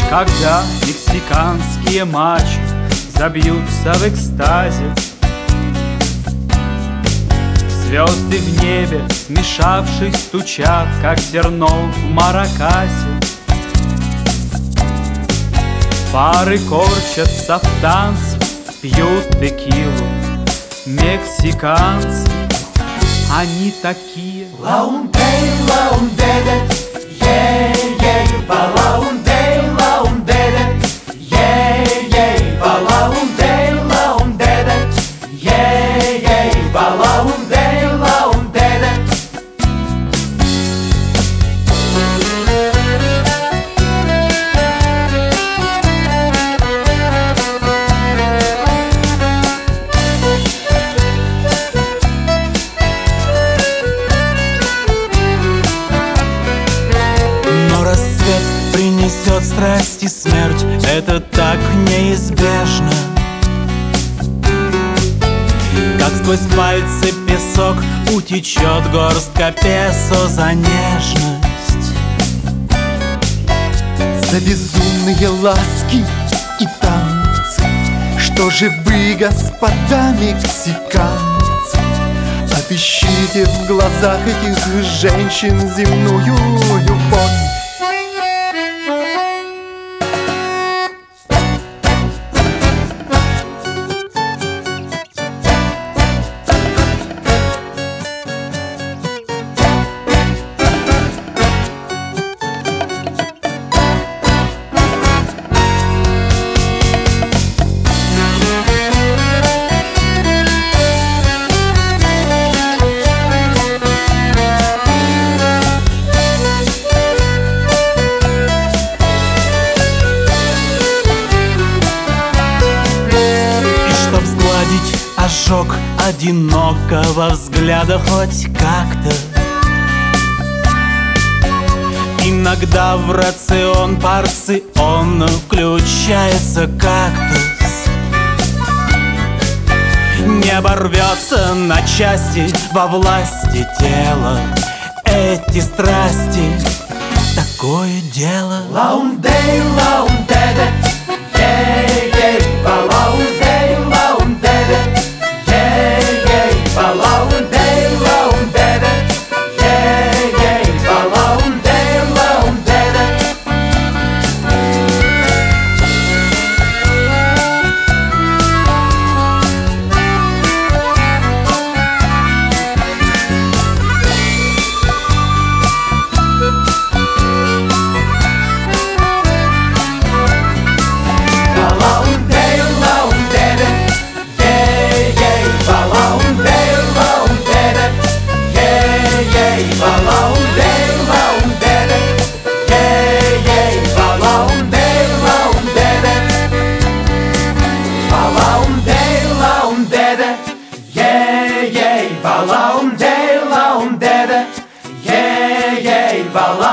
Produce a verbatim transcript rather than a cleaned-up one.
Когда мексиканские мачо забьются в экстазе, звезды в небе, смешавшись, стучат, как зерно в маракасе. Пары корчатся в танце, пьют текилу. Мексиканцы, они такие. Лаунтей, лаунтеде, ей-ей, лаунтей, лаунтеде, ей-ей, лаунтей, лаунтеде, ей-ей, лаунтей, лаунтеде. Принесет страсть и смерть, это так неизбежно. Как сквозь пальцы песок утечет горстка песо за нежность. За безумные ласки и танцы, что же вы, господа мексиканцы, отыщите в глазах этих женщин земную любовь. Ожог одинокого взгляда хоть как-то. Иногда в рацион порцион включается кактус. Не оборвется на части во власти тела эти страсти. Такое дело. Лаунтей, лаунтеде, ей-ей, лаунтей, лаунтеде, ей-ей, лаунтей, лаунтеде, ей-ей, лаунтей, лаунтеде. Vala